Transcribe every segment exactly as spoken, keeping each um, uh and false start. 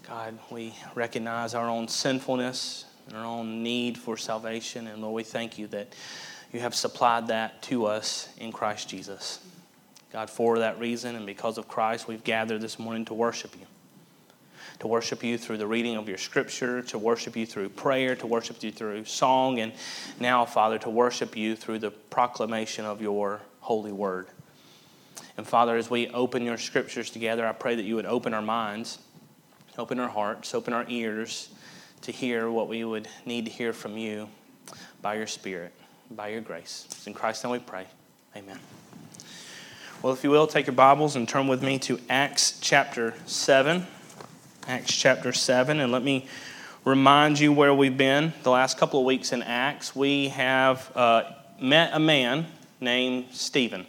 God, we recognize our own sinfulness and our own need for salvation. And Lord, we thank you that you have supplied that to us in Christ Jesus. God, for that reason and because of Christ, we've gathered this morning to worship you. To worship you through the reading of your scripture, to worship you through prayer, to worship you through song, and now, Father, to worship you through the proclamation of your holy word. And Father, as we open your scriptures together, I pray that you would open our minds, open our hearts, open our ears to hear what we would need to hear from you by your Spirit, by your grace. It's in Christ's name we pray. Amen. Well, if you will, take your Bibles and turn with me to Acts chapter seven. Acts chapter seven, and let me remind you where we've been the last couple of weeks in Acts. We have uh, met a man named Stephen.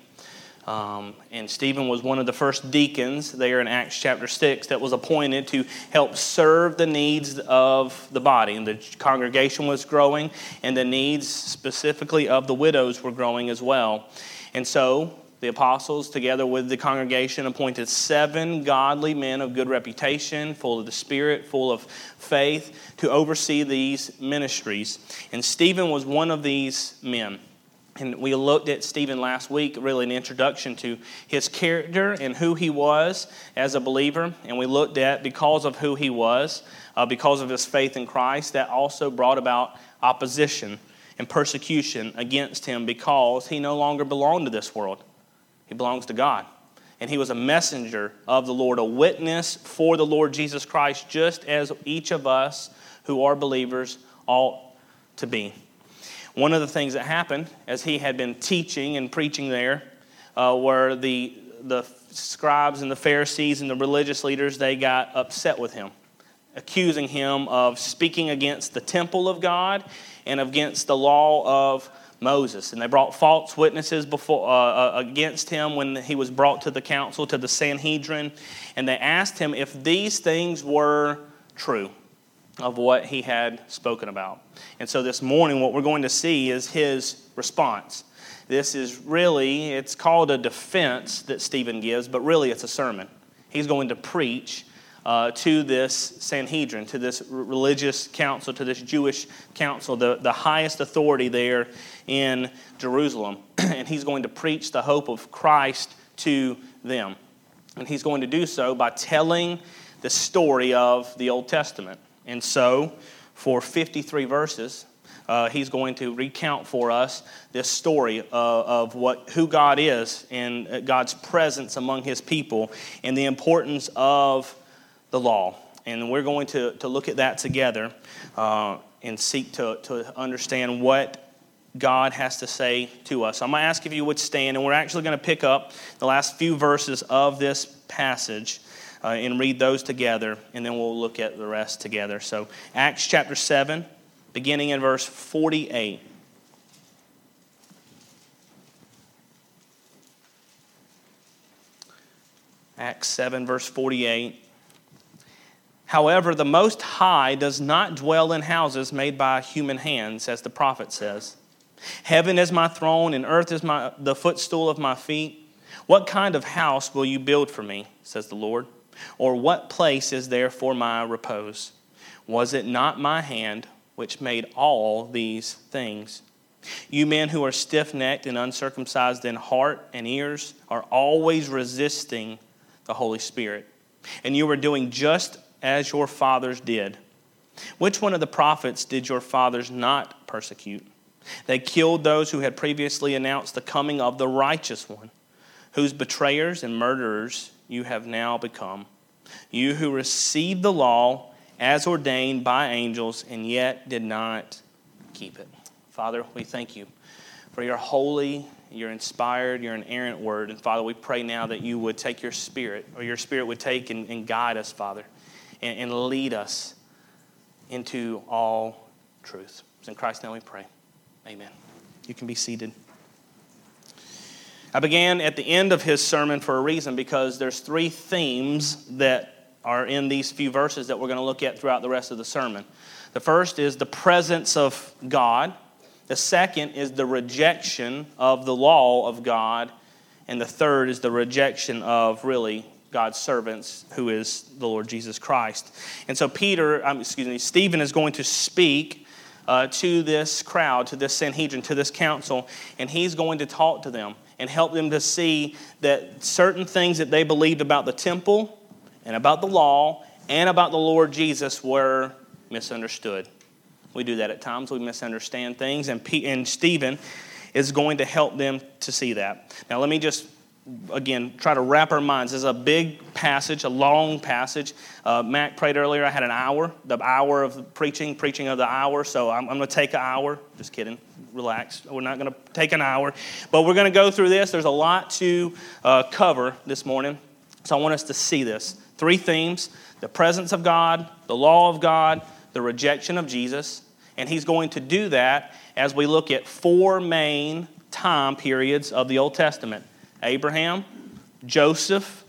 Um, and Stephen was one of the first deacons there in Acts chapter six that was appointed to help serve the needs of the body. And the congregation was growing, and the needs specifically of the widows were growing as well. And so the apostles, together with the congregation, appointed seven godly men of good reputation, full of the Spirit, full of faith, to oversee these ministries. And Stephen was one of these men. And we looked at Stephen last week, really an introduction to his character and who he was as a believer. And we looked at, because of who he was, uh, because of his faith in Christ, that also brought about opposition and persecution against him because he no longer belonged to this world. He belongs to God. And he was a messenger of the Lord, a witness for the Lord Jesus Christ, just as each of us who are believers ought to be. One of the things that happened as he had been teaching and preaching there uh, were the, the scribes and the Pharisees and the religious leaders, they got upset with him, accusing him of speaking against the temple of God and against the law of Moses. And they brought false witnesses before uh, against him when he was brought to the council, to the Sanhedrin. And they asked him if these things were true of what he had spoken about. And so this morning what we're going to see is his response. This is really, it's called a defense that Stephen gives, but really it's a sermon. He's going to preach uh, to this Sanhedrin, to this religious council, to this Jewish council, the, the highest authority there in Jerusalem. And he's going to preach the hope of Christ to them. And he's going to do so by telling the story of the Old Testament. And so, for fifty-three verses, uh, he's going to recount for us this story of, of what who God is and God's presence among his people and the importance of the law. And we're going to, to look at that together uh, and seek to, to understand what God has to say to us. So I'm going to ask if you would stand, and we're actually going to pick up the last few verses of this passage Uh, and read those together, and then we'll look at the rest together. So Acts chapter seven, beginning in verse forty-eight. Acts seven, verse forty-eight. However, the Most High does not dwell in houses made by human hands, as the prophet says. Heaven is my throne, and earth is my the footstool of my feet. What kind of house will you build for me, says the Lord? Or what place is there for my repose? Was it not my hand which made all these things? You men who are stiff-necked and uncircumcised in heart and ears are always resisting the Holy Spirit. And you are doing just as your fathers did. Which one of the prophets did your fathers not persecute? They killed those who had previously announced the coming of the righteous one, whose betrayers and murderers you have now become. You who received the law as ordained by angels and yet did not keep it. Father, we thank you for your holy, your inspired, your inerrant word. And Father, we pray now that you would take your spirit, or your spirit would take and, and guide us, Father, and, and lead us into all truth. It's in Christ's name we pray. Amen. You can be seated. I began at the end of his sermon for a reason, because there's three themes that are in these few verses that we're going to look at throughout the rest of the sermon. The first is the presence of God. The second is the rejection of the law of God. And the third is the rejection of, really, God's servants, who is the Lord Jesus Christ. And so Peter, um, excuse me, Stephen is going to speak uh, to this crowd, to this Sanhedrin, to this council, and he's going to talk to them and help them to see that certain things that they believed about the temple and about the law and about the Lord Jesus were misunderstood. We do that at times. We misunderstand things, and P- and Stephen is going to help them to see that. Now, let me just again, try to wrap our minds. This is a big passage, a long passage. Uh, Mac prayed earlier. I had an hour, the hour of preaching, preaching of the hour. So I'm, I'm going to take an hour. Just kidding. Relax. We're not going to take an hour. But we're going to go through this. There's a lot to uh, cover this morning. So I want us to see this. Three themes: the presence of God, the law of God, the rejection of Jesus. And he's going to do that as we look at four main time periods of the Old Testament. Abraham, Joseph,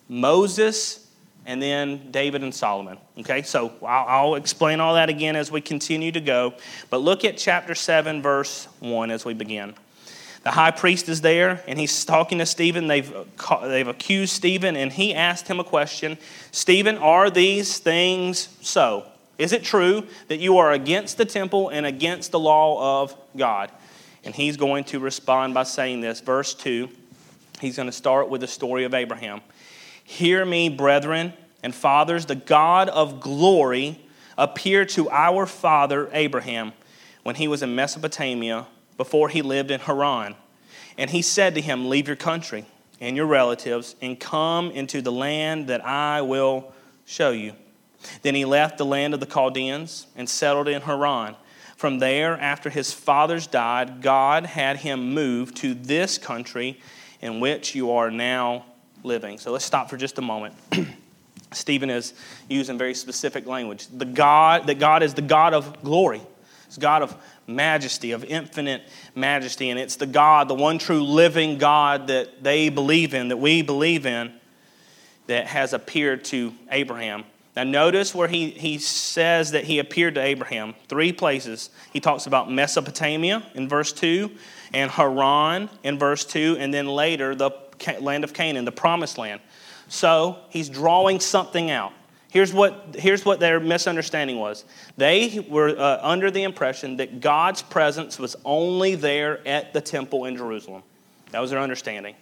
Moses, and then David and Solomon. Okay, so I'll, I'll explain all that again as we continue to go. But look at chapter seven, verse one as we begin. The high priest is there, and he's talking to Stephen. They've, they've accused Stephen, and he asked him a question. Stephen, are these things so? Is it true that you are against the temple and against the law of God? And he's going to respond by saying this, verse two. He's going to start with the story of Abraham. Hear me, brethren and fathers, the God of glory appeared to our father Abraham when he was in Mesopotamia before he lived in Haran. And he said to him, leave your country and your relatives and come into the land that I will show you. Then he left the land of the Chaldeans and settled in Haran. From there, after his fathers died, God had him move to this country in which you are now living. So let's stop for just a moment. Stephen is using very specific language. The God, that God is the God of glory. It's God of majesty, of infinite majesty. And it's the God, the one true living God that they believe in, that we believe in, that has appeared to Abraham. Now notice where he, he says that he appeared to Abraham. Three places. He talks about Mesopotamia in verse two, and Haran in verse two, and then later the land of Canaan, the promised land. So he's drawing something out. Here's what, here's what their misunderstanding was. They were uh, under the impression that God's presence was only there at the temple in Jerusalem. That was their understanding.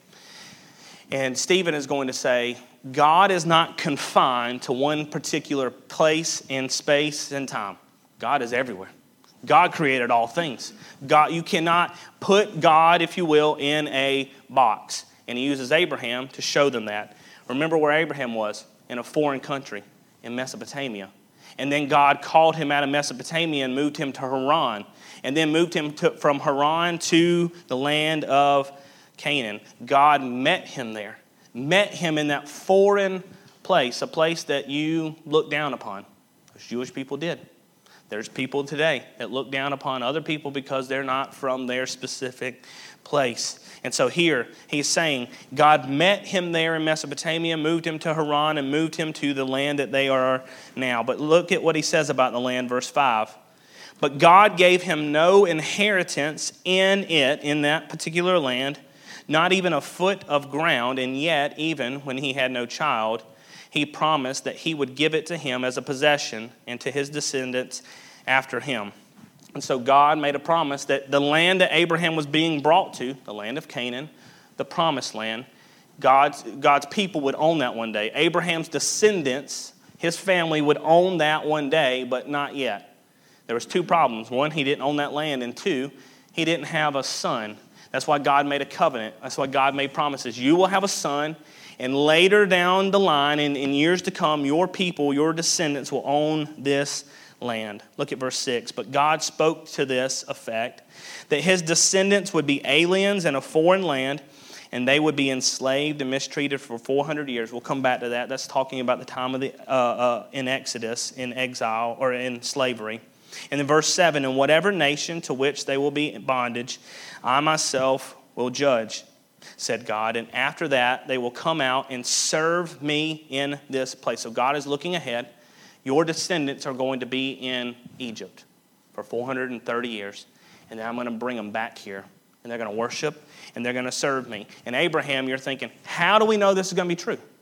And Stephen is going to say, God is not confined to one particular place and space and time. God is everywhere. God created all things. God, you cannot put God, if you will, in a box. And he uses Abraham to show them that. Remember where Abraham was, in a foreign country, in Mesopotamia. And then God called him out of Mesopotamia and moved him to Haran. And then moved him to, from Haran to the land of Canaan. God met him there. Met him in that foreign place, a place that you look down upon. As Jewish people did. There's people today that look down upon other people because they're not from their specific place. And so here he's saying God met him there in Mesopotamia, moved him to Haran, and moved him to the land that they are now. But look at what he says about the land, verse five. But God gave him no inheritance in it, in that particular land, not even a foot of ground, and yet, even when he had no child, he promised that he would give it to him as a possession and to his descendants after him. And so God made a promise that the land that Abraham was being brought to, the land of Canaan, the promised land, God's, God's people would own that one day. Abraham's descendants, his family, would own that one day, but not yet. There was two problems. One, he didn't own that land, and two, he didn't have a son. That's why God made a covenant. That's why God made promises. You will have a son, and later down the line, in, in years to come, your people, your descendants will own this land. Look at verse six. But God spoke to this effect, that his descendants would be aliens in a foreign land, and they would be enslaved and mistreated for four hundred years. We'll come back to that. That's talking about the time of the uh, uh, in Exodus, in exile, or in slavery. And in verse seven, in whatever nation to which they will be in bondage, I myself will judge, said God. And after that, they will come out and serve me in this place. So God is looking ahead. Your descendants are going to be in Egypt for four hundred thirty years. And then I'm going to bring them back here. And they're going to worship, and they're going to serve me. And Abraham, you're thinking, how do we know this is going to be true?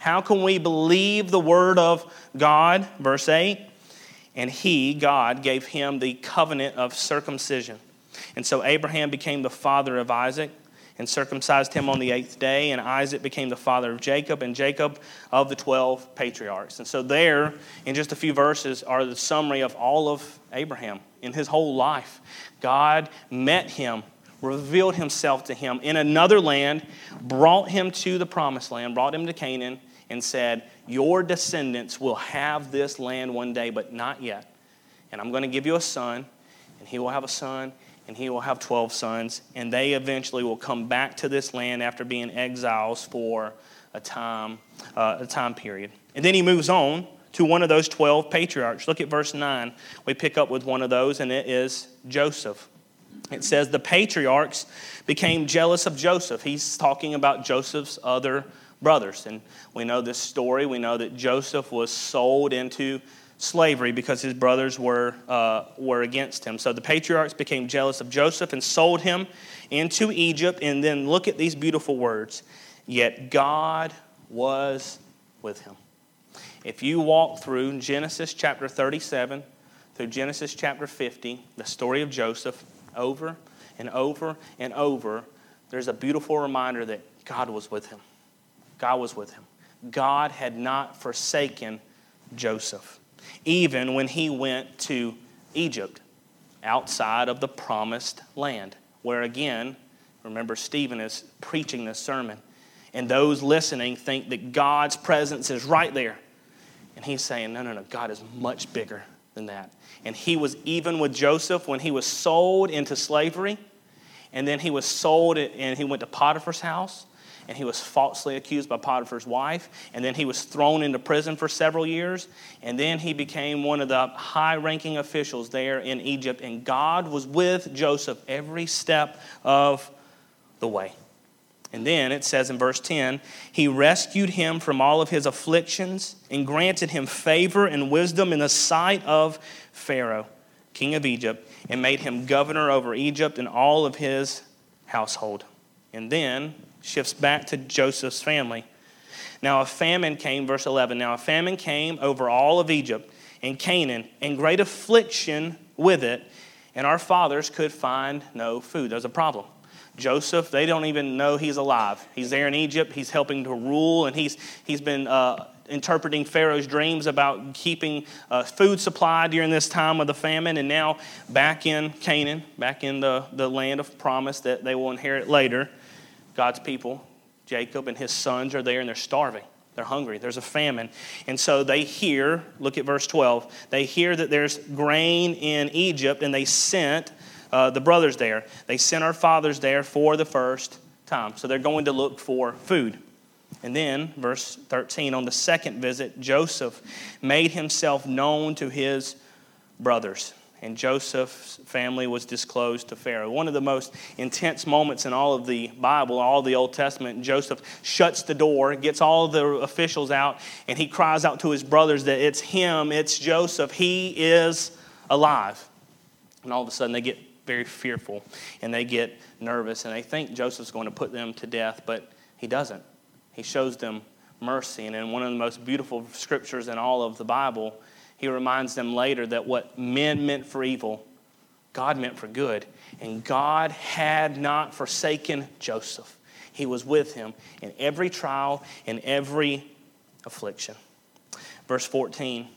How can we believe the word of God? Verse eight, and he, God, gave him the covenant of circumcision. And so Abraham became the father of Isaac and circumcised him on the eighth day, and Isaac became the father of Jacob, and Jacob of the twelve patriarchs. And so there, in just a few verses, are the summary of all of Abraham in his whole life. God met him, revealed himself to him in another land, brought him to the promised land, brought him to Canaan, and said, your descendants will have this land one day, but not yet. And I'm going to give you a son, and he will have a son, and he will have twelve sons, and they eventually will come back to this land after being exiles for a time, uh, a time period. And then he moves on to one of those twelve patriarchs. Look at verse nine. We pick up with one of those, and it is Joseph. It says the patriarchs became jealous of Joseph. He's talking about Joseph's other brothers. And we know this story. We know that Joseph was sold into slavery because his brothers were uh, were against him. So the patriarchs became jealous of Joseph and sold him into Egypt. And then look at these beautiful words. Yet God was with him. If you walk through Genesis chapter thirty-seven through Genesis chapter fifty, the story of Joseph, over and over and over, there's a beautiful reminder that God was with him. God was with him. God had not forsaken Joseph, even when he went to Egypt, outside of the promised land, where again, remember Stephen is preaching this sermon, and those listening think that God's presence is right there. And he's saying, no, no, no, God is much bigger than that. And he was even with Joseph when he was sold into slavery, and then he was sold and he went to Potiphar's house, and he was falsely accused by Potiphar's wife, and then he was thrown into prison for several years, and then he became one of the high-ranking officials there in Egypt, and God was with Joseph every step of the way. And then it says in verse ten, he rescued him from all of his afflictions and granted him favor and wisdom in the sight of Pharaoh, king of Egypt, and made him governor over Egypt and all of his household. And then shifts back to Joseph's family. Now a famine came, verse eleven, now a famine came over all of Egypt and Canaan, and great affliction with it, and our fathers could find no food. There's a problem. Joseph, they don't even know he's alive. He's there in Egypt. He's helping to rule, and he's he's been uh, interpreting Pharaoh's dreams about keeping uh, food supply during this time of the famine. And now back in Canaan, back in the, the land of promise that they will inherit later, God's people, Jacob and his sons are there, and they're starving. They're hungry. There's a famine. And so they hear, look at verse twelve, they hear that there's grain in Egypt, and they sent Uh, the brothers there. They sent our fathers there for the first time. So they're going to look for food. And then, verse thirteen, on the second visit, Joseph made himself known to his brothers. And Joseph's family was disclosed to Pharaoh. One of the most intense moments in all of the Bible, all of the Old Testament, Joseph shuts the door, gets all the officials out, and he cries out to his brothers that it's him, it's Joseph, he is alive. And all of a sudden they get very fearful, and they get nervous, and they think Joseph's going to put them to death, but he doesn't. He shows them mercy, and in one of the most beautiful scriptures in all of the Bible, he reminds them later that what men meant for evil, God meant for good, and God had not forsaken Joseph. He was with him in every trial, in every affliction. Verse fourteen,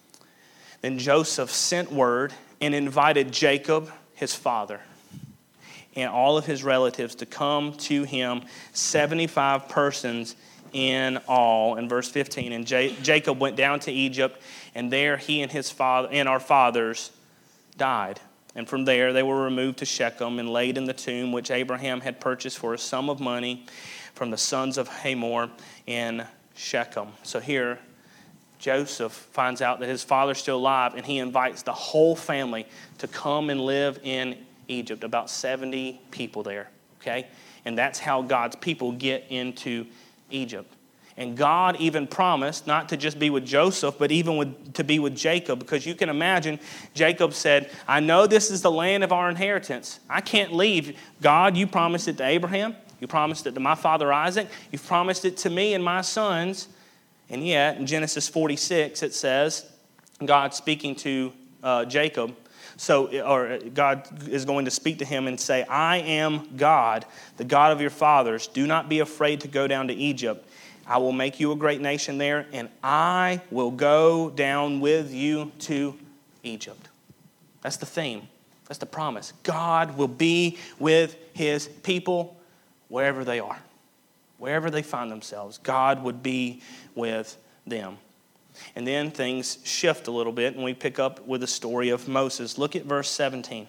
then Joseph sent word and invited Jacob, his father, and all of his relatives to come to him, seventy-five persons in all. In verse fifteen, and J- Jacob went down to Egypt, and there he and his father and our fathers died. And from there they were removed to Shechem and laid in the tomb which Abraham had purchased for a sum of money from the sons of Hamor in Shechem. So here Joseph finds out that his father's still alive, and he invites the whole family to come and live in Egypt, about seventy people there, okay? And that's how God's people get into Egypt. And God even promised not to just be with Joseph, but even with, to be with Jacob, because you can imagine Jacob said, I know this is the land of our inheritance. I can't leave. God, you promised it to Abraham. You promised it to my father Isaac. You've promised it to me and my sons. And yet, in Genesis forty-six, it says, God speaking to uh, Jacob, so, or God is going to speak to him and say, I am God, the God of your fathers. Do not be afraid to go down to Egypt. I will make you a great nation there, and I will go down with you to Egypt. That's the theme. That's the promise. God will be with his people wherever they are. Wherever they find themselves, God would be with them. And then things shift a little bit, and we pick up with the story of Moses. Look at verse seventeen.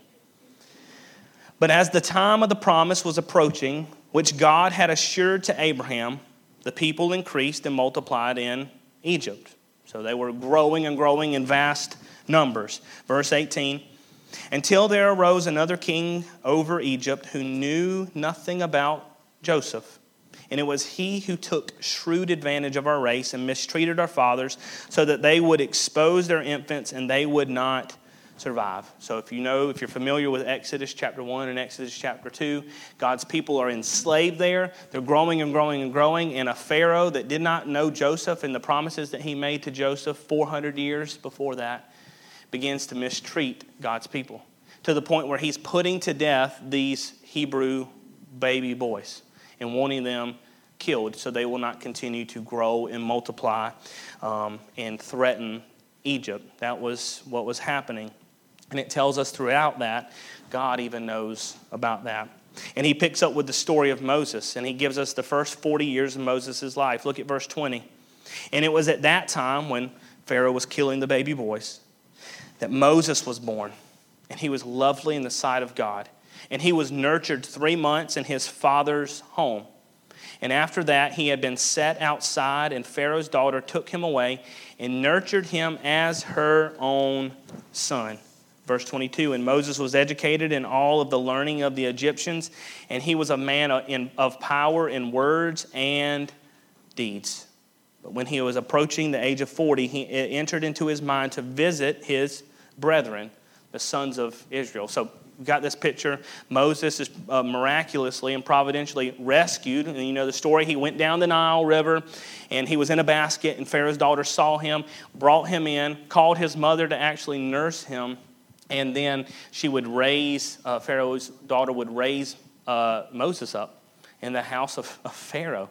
But as the time of the promise was approaching, which God had assured to Abraham, the people increased and multiplied in Egypt. So they were growing and growing in vast numbers. Verse eighteen. Until there arose another king over Egypt who knew nothing about Joseph. And it was he who took shrewd advantage of our race and mistreated our fathers so that they would expose their infants and they would not survive. So if you know, if you're familiar with Exodus chapter one and Exodus chapter two, God's people are enslaved there. They're growing and growing and growing. And a Pharaoh that did not know Joseph and the promises that he made to Joseph four hundred years before that begins to mistreat God's people to the point where he's putting to death these Hebrew baby boys and wanting them killed so they will not continue to grow and multiply um, and threaten Egypt. That was what was happening. And it tells us throughout that, God even knows about that. And he picks up with the story of Moses, and he gives us the first forty years of Moses' life. Look at verse twenty. And it was at that time when Pharaoh was killing the baby boys that Moses was born, and he was lovely in the sight of God. And he was nurtured three months in his father's home. And after that, he had been set outside, and Pharaoh's daughter took him away and nurtured him as her own son. Verse twenty-two, and Moses was educated in all of the learning of the Egyptians, and he was a man of power in words and deeds. But when he was approaching the age of forty, he it entered into his mind to visit his brethren, the sons of Israel. So we've got this picture. Moses is uh, miraculously and providentially rescued. And you know the story. He went down the Nile River, and he was in a basket, and Pharaoh's daughter saw him, brought him in, called his mother to actually nurse him, and then she would raise, uh, Pharaoh's daughter would raise uh, Moses up in the house of, of Pharaoh.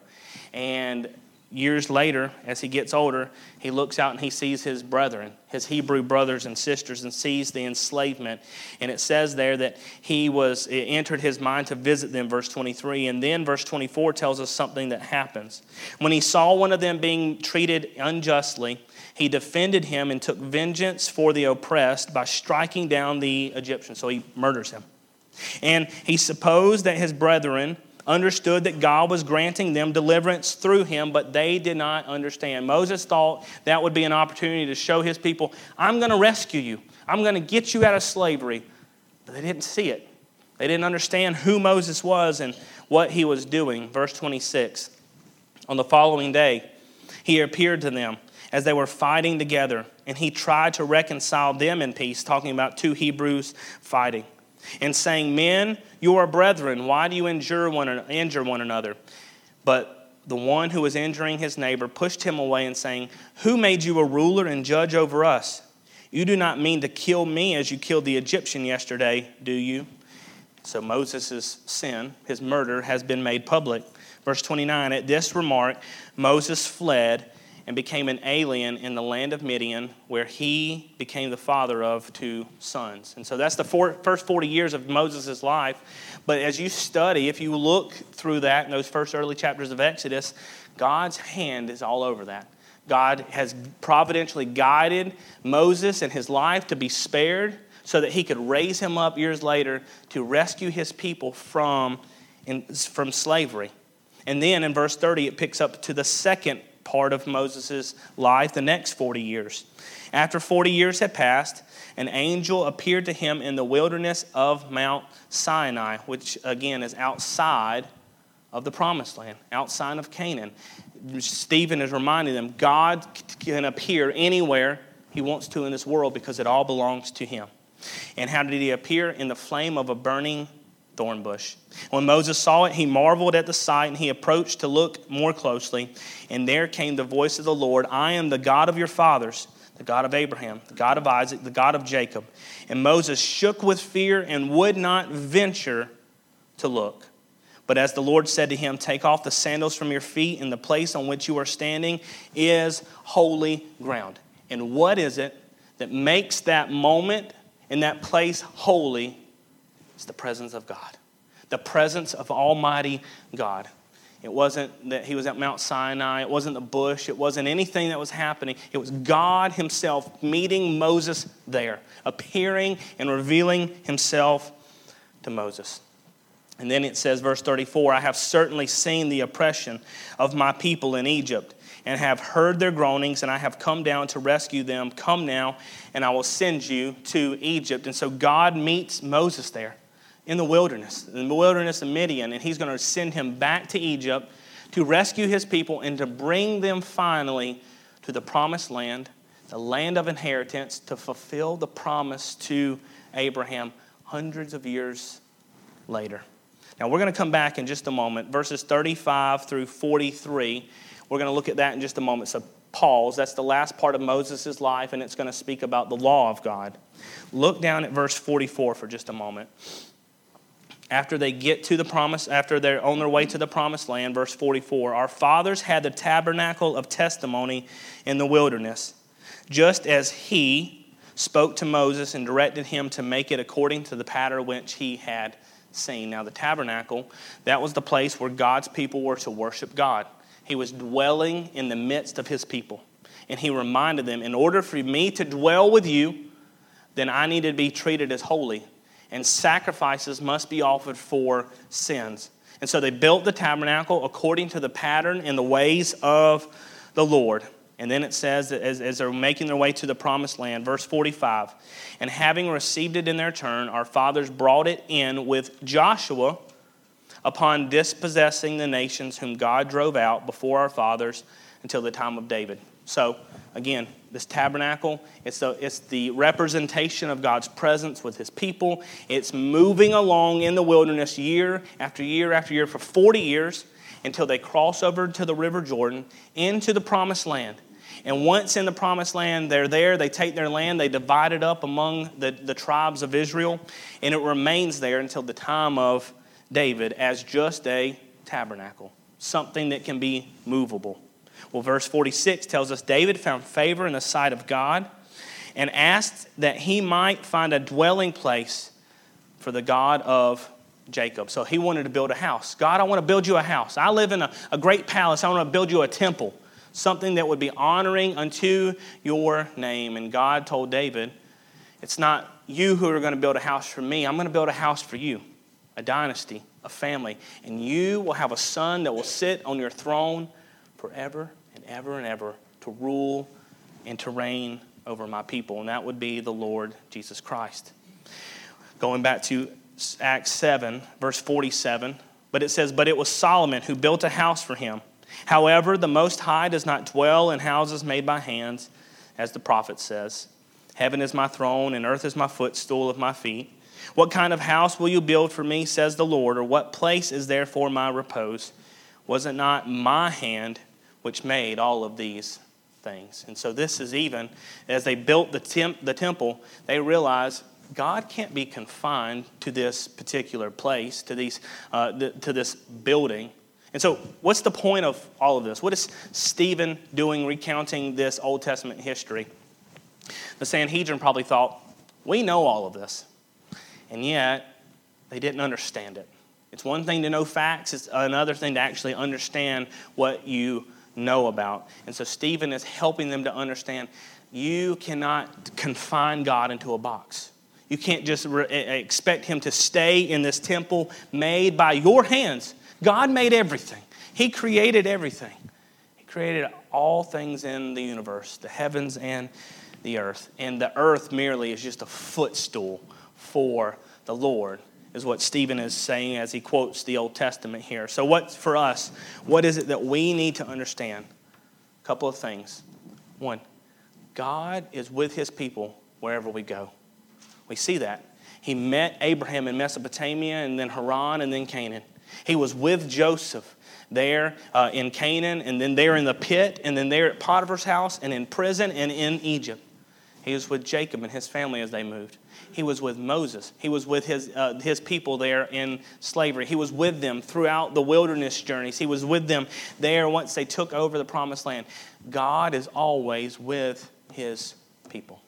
And years later, as he gets older, he looks out and he sees his brethren, his Hebrew brothers and sisters, and sees the enslavement. And it says there that he was, it entered his mind to visit them, verse twenty-three. And then verse twenty-four tells us something that happens. When he saw one of them being treated unjustly, he defended him and took vengeance for the oppressed by striking down the Egyptian. So he murders him. And he supposed that his brethren understood that God was granting them deliverance through him, but they did not understand. Moses thought that would be an opportunity to show his people, I'm going to rescue you. I'm going to get you out of slavery. But they didn't see it. They didn't understand who Moses was and what he was doing. Verse twenty-six, on the following day, he appeared to them as they were fighting together, and he tried to reconcile them in peace, talking about two Hebrews fighting, and saying, men, you are brethren. Why do you injure one, injure one another? But the one who was injuring his neighbor pushed him away and saying, who made you a ruler and judge over us? You do not mean to kill me as you killed the Egyptian yesterday, do you? So Moses' sin, his murder, has been made public. Verse twenty-nine, at this remark, Moses fled and became an alien in the land of Midian, where he became the father of two sons. And so that's the four, first forty years of Moses' life. But as you study, if you look through that in those first early chapters of Exodus, God's hand is all over that. God has providentially guided Moses and his life to be spared so that he could raise him up years later to rescue his people from, in, from slavery. And then in verse thirty, it picks up to the second part of Moses' life, the next forty years. After forty years had passed, an angel appeared to him in the wilderness of Mount Sinai, which again is outside of the promised land, outside of Canaan. Stephen is reminding them God can appear anywhere he wants to in this world because it all belongs to him. And how did he appear? In the flame of a burning thorn bush. When Moses saw it, he marveled at the sight, and he approached to look more closely. And there came the voice of the Lord, I am the God of your fathers, the God of Abraham, the God of Isaac, the God of Jacob. And Moses shook with fear and would not venture to look. But as the Lord said to him, take off the sandals from your feet, and the place on which you are standing is holy ground. And what is it that makes that moment and that place holy? It's the presence of God. The presence of Almighty God. It wasn't that he was at Mount Sinai. It wasn't the bush. It wasn't anything that was happening. It was God himself meeting Moses there, appearing and revealing himself to Moses. And then it says, verse thirty-four, I have certainly seen the oppression of my people in Egypt, and have heard their groanings, and I have come down to rescue them. Come now, and I will send you to Egypt. And so God meets Moses there in the wilderness, in the wilderness of Midian, and he's going to send him back to Egypt to rescue his people and to bring them finally to the promised land, the land of inheritance, to fulfill the promise to Abraham hundreds of years later. Now, we're going to come back in just a moment, verses thirty-five through forty-three. We're going to look at that in just a moment. So pause. That's the last part of Moses' life, and it's going to speak about the law of God. Look down at verse forty-four for just a moment. After they get to the promise, after they're on their way to the promised land, verse forty-four, our fathers had the tabernacle of testimony in the wilderness, just as he spoke to Moses and directed him to make it according to the pattern which he had seen. Now, the tabernacle, that was the place where God's people were to worship God. He was dwelling in the midst of his people. And he reminded them, in order for me to dwell with you, then I need to be treated as holy. And sacrifices must be offered for sins. And so they built the tabernacle according to the pattern and the ways of the Lord. And then it says that as, as they're making their way to the promised land, verse forty-five, and having received it in their turn, our fathers brought it in with Joshua upon dispossessing the nations whom God drove out before our fathers until the time of David. So, again, this tabernacle, it's the, it's the representation of God's presence with his people. It's moving along in the wilderness year after year after year for forty years until they cross over to the River Jordan into the promised land. And once in the promised land, they're there, they take their land, they divide it up among the, the tribes of Israel, and it remains there until the time of David as just a tabernacle, something that can be movable. Well, verse forty-six tells us David found favor in the sight of God and asked that he might find a dwelling place for the God of Jacob. So he wanted to build a house. God, I want to build you a house. I live in a, a great palace. I want to build you a temple, something that would be honoring unto your name. And God told David, it's not you who are going to build a house for me. I'm going to build a house for you, a dynasty, a family. And you will have a son that will sit on your throne forever and ever and ever to rule and to reign over my people. And that would be the Lord Jesus Christ. Going back to Acts seven, verse forty-seven, but it says, but it was Solomon who built a house for him. However, the Most High does not dwell in houses made by hands, as the prophet says. Heaven is my throne and earth is my footstool of my feet. What kind of house will you build for me, says the Lord, or what place is there for my repose? Was it not my hand which made all of these things? And so this is even, as they built the, temp, the temple, they realized God can't be confined to this particular place, to these, uh, the, to this building. And so what's the point of all of this? What is Stephen doing recounting this Old Testament history? The Sanhedrin probably thought, we know all of this. And yet, they didn't understand it. It's one thing to know facts. It's another thing to actually understand what you know about. And so Stephen is helping them to understand you cannot confine God into a box. You can't just re- expect him to stay in this temple made by your hands. God made everything. He created everything. He created all things in the universe, the heavens and the earth. And the earth merely is just a footstool for the Lord, is what Stephen is saying as he quotes the Old Testament here. So what, for us, what is it that we need to understand? A couple of things. One, God is with his people wherever we go. We see that. He met Abraham in Mesopotamia and then Haran and then Canaan. He was with Joseph there uh, in Canaan and then there in the pit and then there at Potiphar's house and in prison and in Egypt. He was with Jacob and his family as they moved. He was with Moses. He was with his uh, his people there in slavery. He was with them throughout the wilderness journeys. He was with them there once they took over the promised land. God is always with his people.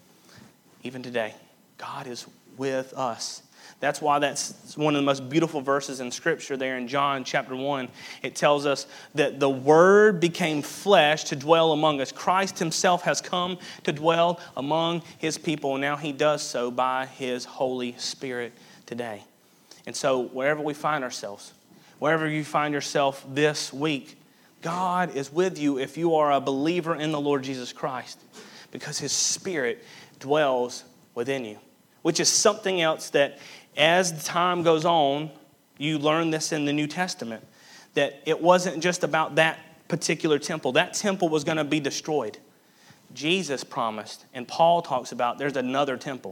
Even today, God is with us. That's why that's one of the most beautiful verses in Scripture there in John chapter one. It tells us that the Word became flesh to dwell among us. Christ himself has come to dwell among his people, and now he does so by his Holy Spirit today. And so wherever we find ourselves, wherever you find yourself this week, God is with you if you are a believer in the Lord Jesus Christ, because his Spirit dwells within you, which is something else that as time goes on, you learn this in the New Testament, that it wasn't just about that particular temple. That temple was going to be destroyed. Jesus promised, and Paul talks about there's another temple.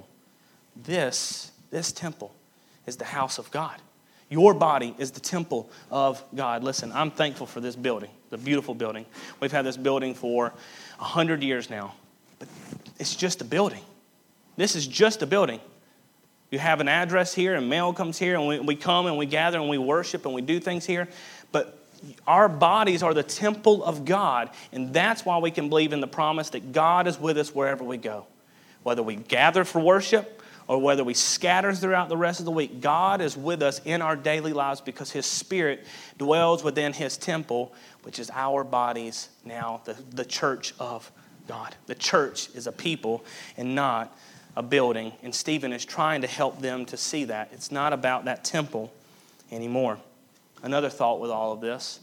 This, this temple is the house of God. Your body is the temple of God. Listen, I'm thankful for this building, the beautiful building. We've had this building for a hundred years now, but it's just a building. This is just a building. You have an address here, and mail comes here, and we, we come and we gather and we worship and we do things here. But our bodies are the temple of God, and that's why we can believe in the promise that God is with us wherever we go. Whether we gather for worship or whether we scatter throughout the rest of the week, God is with us in our daily lives because his Spirit dwells within his temple, which is our bodies now, the, the church of God. The church is a people and not a building, and Stephen is trying to help them to see that. It's not about that temple anymore. Another thought with all of this,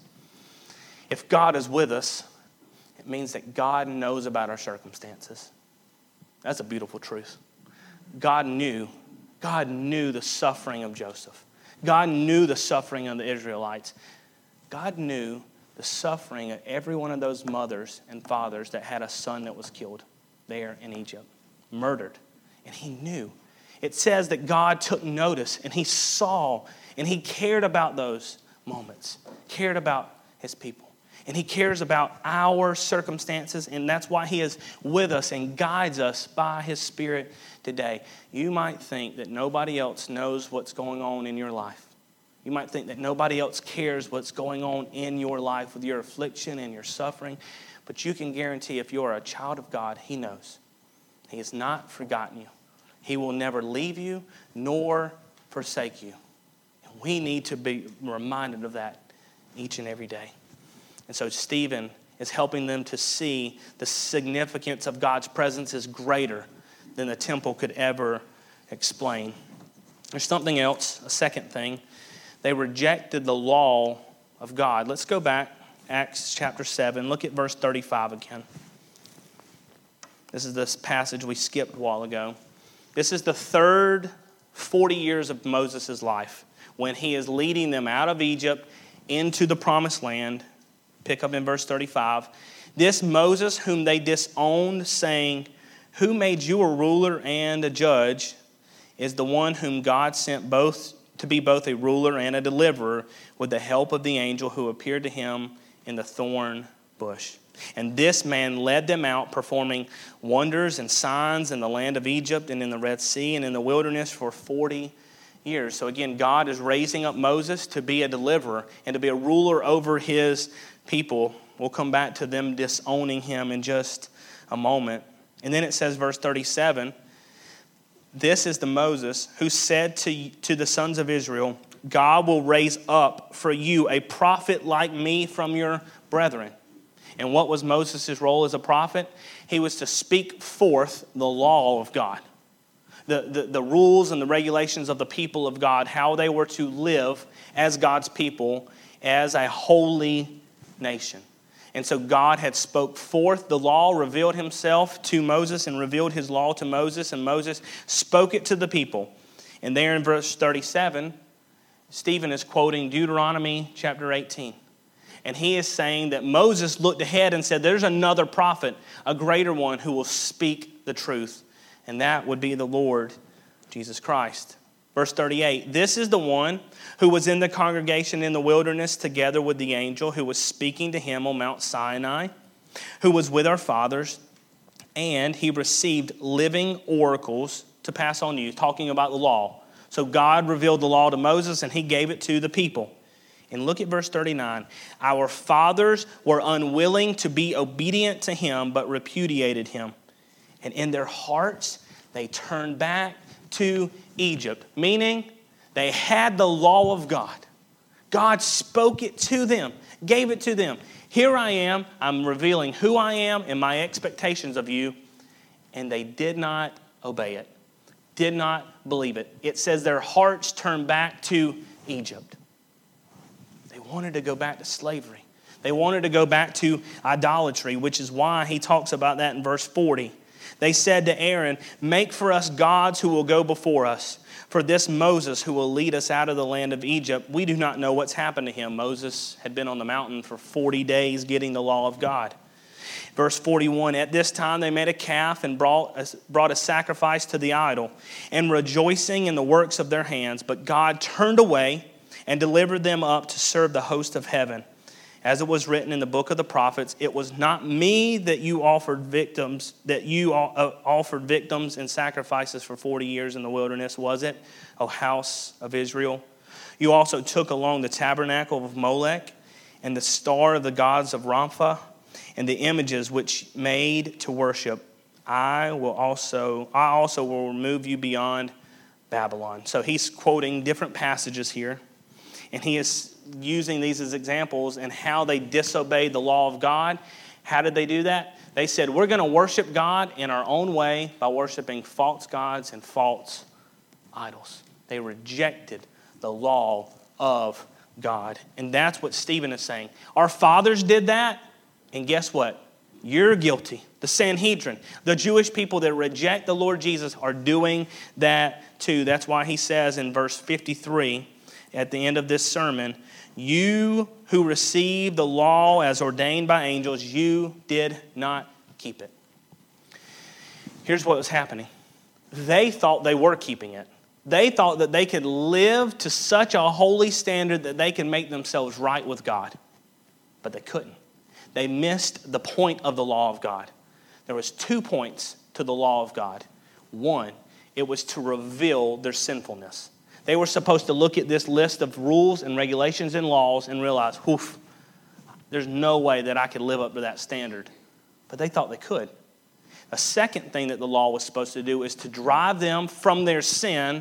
if God is with us, it means that God knows about our circumstances. That's a beautiful truth. God knew, God knew the suffering of Joseph. God knew the suffering of the Israelites. God knew the suffering of every one of those mothers and fathers that had a son that was killed there in Egypt, murdered. And he knew. It says that God took notice and he saw and he cared about those moments, cared about his people. And he cares about our circumstances, and that's why he is with us and guides us by his Spirit today. You might think that nobody else knows what's going on in your life. You might think that nobody else cares what's going on in your life with your affliction and your suffering, but you can guarantee if you're a child of God, he knows. He has not forgotten you. He will never leave you nor forsake you. And we need to be reminded of that each and every day. And so Stephen is helping them to see the significance of God's presence is greater than the temple could ever explain. There's something else, a second thing. They rejected the law of God. Let's go back, Acts chapter seven. Look at verse thirty-five again. This is this passage we skipped a while ago. This is the third forty years of Moses' life when he is leading them out of Egypt into the promised land. Pick up in verse thirty-five. This Moses whom they disowned, saying, "Who made you a ruler and a judge?" is the one whom God sent both to be both a ruler and a deliverer with the help of the angel who appeared to him in the thorn bush. And this man led them out, performing wonders and signs in the land of Egypt and in the Red Sea and in the wilderness for forty years. So again, God is raising up Moses to be a deliverer and to be a ruler over his people. We'll come back to them disowning him in just a moment. And then it says, verse thirty-seven, this is the Moses who said to, to the sons of Israel, God will raise up for you a prophet like me from your brethren. And what was Moses' role as a prophet? He was to speak forth the law of God, the, the, the rules and the regulations of the people of God, how they were to live as God's people, as a holy nation. And so God had spoke forth the law, revealed himself to Moses and revealed his law to Moses, and Moses spoke it to the people. And there in verse thirty-seven, Stephen is quoting Deuteronomy chapter eighteen. And he is saying that Moses looked ahead and said, there's another prophet, a greater one who will speak the truth. And that would be the Lord Jesus Christ. Verse thirty-eight, this is the one who was in the congregation in the wilderness together with the angel who was speaking to him on Mount Sinai, who was with our fathers, and he received living oracles to pass on to you, talking about the law. So God revealed the law to Moses and he gave it to the people. And look at verse thirty-nine. Our fathers were unwilling to be obedient to him, but repudiated him. And in their hearts, they turned back to Egypt, meaning they had the law of God. God spoke it to them, gave it to them. Here I am, I'm revealing who I am and my expectations of you, and they did not obey it, did not believe it. It says their hearts turned back to Egypt. They wanted to go back to slavery. They wanted to go back to idolatry, which is why he talks about that in verse forty. They said to Aaron, make for us gods who will go before us. For this Moses who will lead us out of the land of Egypt, we do not know what's happened to him. Moses had been on the mountain for forty days getting the law of God. Verse forty-one, at this time they made a calf and brought a, brought a sacrifice to the idol, and rejoicing in the works of their hands. But God turned away and delivered them up to serve the host of heaven. As it was written in the book of the prophets, it was not me that you offered victims, that you offered victims and sacrifices for forty years in the wilderness, was it, O house of Israel? You also took along the tabernacle of Molech and the star of the gods of Rampha and the images which made to worship. I will also, I also will remove you beyond Babylon. So he's quoting different passages here, and he is using these as examples and how they disobeyed the law of God. How did they do that? They said, we're going to worship God in our own way by worshiping false gods and false idols. They rejected the law of God. And that's what Stephen is saying. Our fathers did that, and guess what? You're guilty. The Sanhedrin, the Jewish people that reject the Lord Jesus are doing that too. That's why he says in verse fifty-three, at the end of this sermon, you who received the law as ordained by angels, you did not keep it. Here's what was happening. They thought they were keeping it. They thought that they could live to such a holy standard that they could make themselves right with God. But they couldn't. They missed the point of the law of God. There was two points to the law of God. One, it was to reveal their sinfulness. They were supposed to look at this list of rules and regulations and laws and realize, whoof, there's no way that I could live up to that standard. But they thought they could. A second thing that the law was supposed to do is to drive them from their sin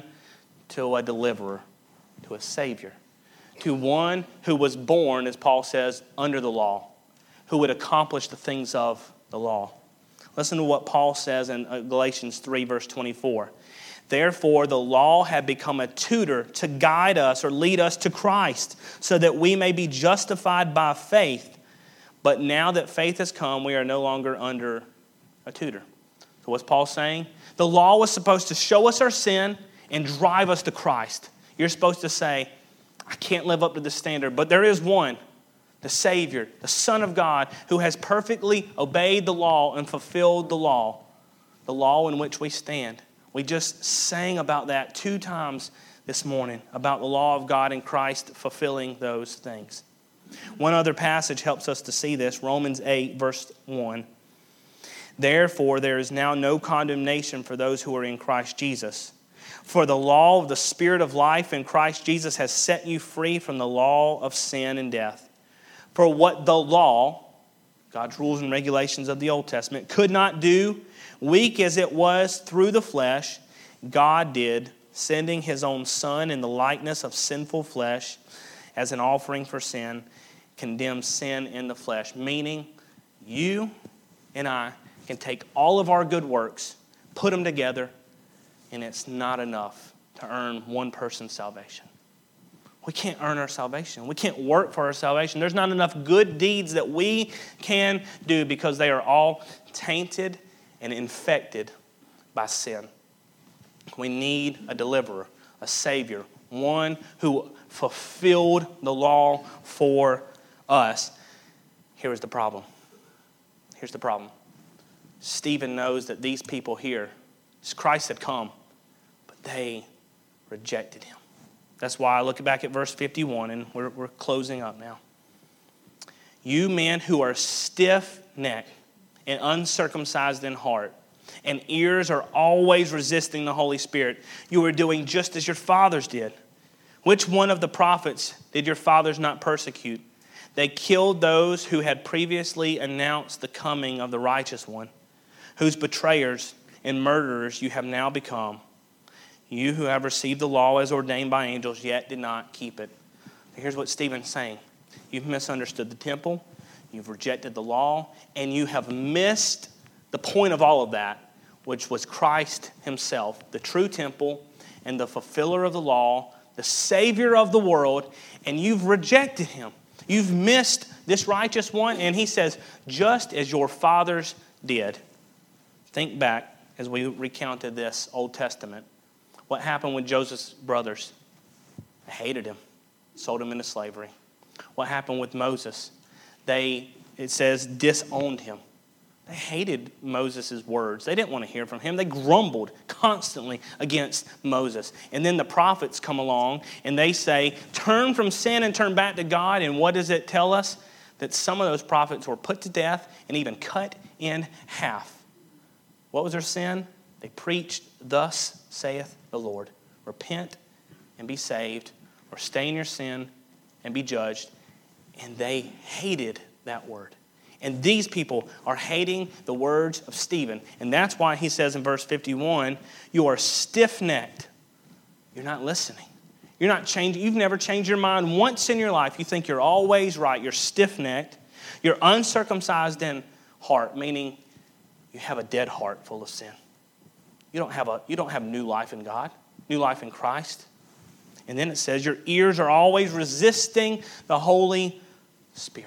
to a deliverer, to a Savior, to one who was born, as Paul says, under the law, who would accomplish the things of the law. Listen to what Paul says in Galatians three, verse twenty-four. Therefore, the law had become a tutor to guide us or lead us to Christ so that we may be justified by faith. But now that faith has come, we are no longer under a tutor. So what's Paul saying? The law was supposed to show us our sin and drive us to Christ. You're supposed to say, I can't live up to this standard, but there is one, the Savior, the Son of God, who has perfectly obeyed the law and fulfilled the law, the law in which we stand. We just sang about that two times this morning, about the law of God and Christ fulfilling those things. One other passage helps us to see this, Romans eight, verse one. Therefore, there is now no condemnation for those who are in Christ Jesus. For the law of the Spirit of life in Christ Jesus has set you free from the law of sin and death. For what the law, God's rules and regulations of the Old Testament, could not do, weak as it was through the flesh, God did, sending his own Son in the likeness of sinful flesh as an offering for sin, condemns sin in the flesh. Meaning, you and I can take all of our good works, put them together, and it's not enough to earn one person's salvation. We can't earn our salvation. We can't work for our salvation. There's not enough good deeds that we can do because they are all tainted and infected by sin. We need a deliverer, a Savior, one who fulfilled the law for us. Here's the problem. Here's the problem. Stephen knows that these people here, Christ had come, but they rejected him. That's why I look back at verse fifty-one, and we're, we're closing up now. You men who are stiff-necked and uncircumcised in heart, and ears are always resisting the Holy Spirit, you are doing just as your fathers did. Which one of the prophets did your fathers not persecute? They killed those who had previously announced the coming of the righteous one, whose betrayers and murderers you have now become. You who have received the law as ordained by angels, yet did not keep it. Here's what Stephen's saying. You've misunderstood the temple, you've rejected the law, and you have missed the point of all of that, which was Christ himself, the true temple and the fulfiller of the law, the Savior of the world, and you've rejected him. You've missed this righteous one, and he says, just as your fathers did. Think back as we recounted this Old Testament. What happened with Joseph's brothers? They hated him, sold him into slavery. What happened with Moses? They, it says, disowned him. They hated Moses' words. They didn't want to hear from him. They grumbled constantly against Moses. And then the prophets come along and they say, turn from sin and turn back to God. And what does it tell us? That some of those prophets were put to death and even cut in half. What was their sin? They preached, thus saith the Lord. Repent and be saved, or stay in your sin and be judged. And they hated that word. And these people are hating the words of Stephen. And that's why he says in verse fifty-one, you are stiff-necked. You're not listening. You're not changing. You've never changed your mind once in your life. You think you're always right. You're stiff-necked. You're uncircumcised in heart, meaning you have a dead heart full of sin. You don't have a, you don't have new life in God, new life in Christ. And then it says your ears are always resisting the Holy Spirit.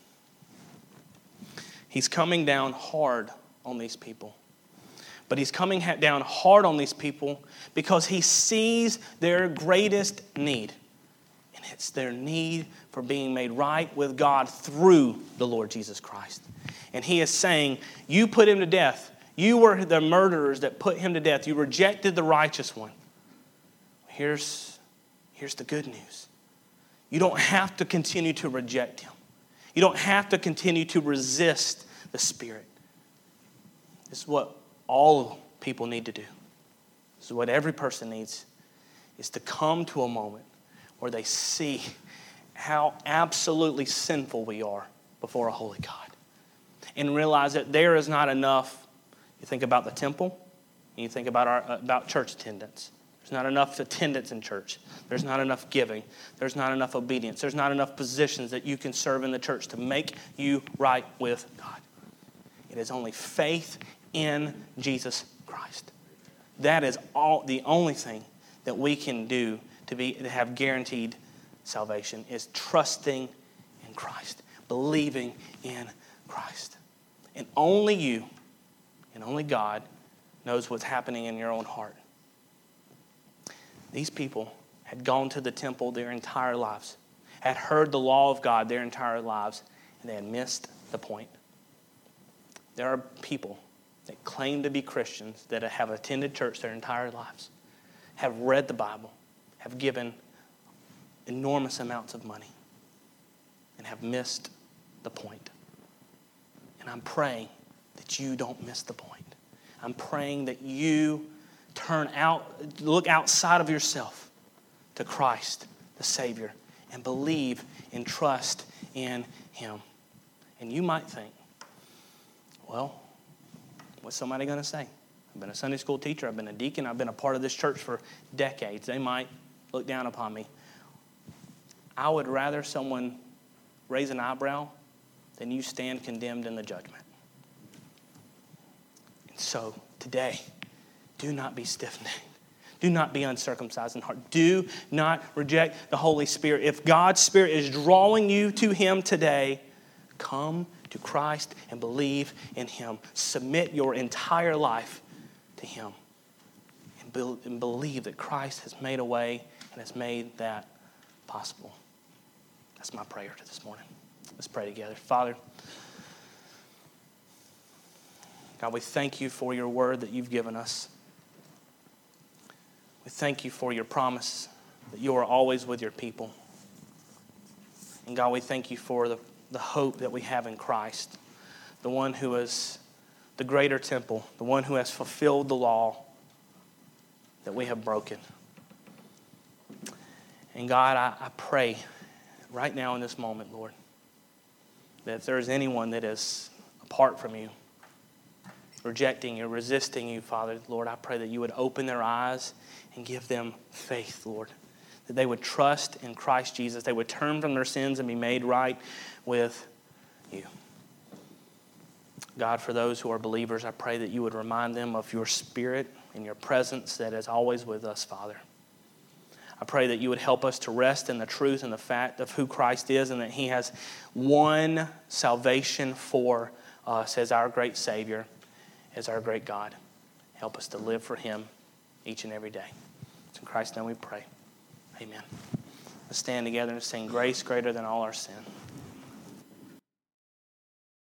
He's coming down hard on these people. But he's coming down hard on these people because he sees their greatest need. And it's their need for being made right with God through the Lord Jesus Christ. And he is saying, you put him to death. You were the murderers that put him to death. You rejected the righteous one. Here's, here's the good news. You don't have to continue to reject him. You don't have to continue to resist the Spirit. This is what all people need to do. This is what every person needs, is to come to a moment where they see how absolutely sinful we are before a holy God. And realize that there is not enough. You think about the temple, and you think about our about church attendance. There's not enough attendance in church. There's not enough giving. There's not enough obedience. There's not enough positions that you can serve in the church to make you right with God. It is only faith in Jesus Christ. That is all. The only thing that we can do to be to have guaranteed salvation is trusting in Christ, believing in Christ. And only you and only God knows what's happening in your own heart. These people had gone to the temple their entire lives, had heard the law of God their entire lives, and they had missed the point. There are people that claim to be Christians that have attended church their entire lives, have read the Bible, have given enormous amounts of money, and have missed the point. And I'm praying that you don't miss the point. I'm praying that you turn out, look outside of yourself to Christ, the Savior, and believe and trust in him. And you might think, well, what's somebody going to say? I've been a Sunday school teacher. I've been a deacon. I've been a part of this church for decades. They might look down upon me. I would rather someone raise an eyebrow than you stand condemned in the judgment. And so today, do not be stiff-necked. Do not be uncircumcised in heart. Do not reject the Holy Spirit. If God's Spirit is drawing you to him today, come to Christ and believe in him. Submit your entire life to him. And, be- and believe that Christ has made a way and has made that possible. That's my prayer to this morning. Let's pray together. Father, God, we thank you for your word that you've given us. We thank you for your promise that you are always with your people. And God, we thank you for the, the hope that we have in Christ, the one who is the greater temple, the one who has fulfilled the law that we have broken. And God, I, I pray right now in this moment, Lord, that if there is anyone that is apart from you, rejecting you, resisting you, Father, Lord, I pray that you would open their eyes and give them faith, Lord. That they would trust in Christ Jesus. They would turn from their sins and be made right with you. God, for those who are believers, I pray that you would remind them of your Spirit and your presence that is always with us, Father. I pray that you would help us to rest in the truth and the fact of who Christ is and that he has won salvation for us as our great Savior, as our great God. Help us to live for him each and every day. It's in Christ's name we pray. Amen. Let's stand together and sing Grace Greater Than All Our Sin.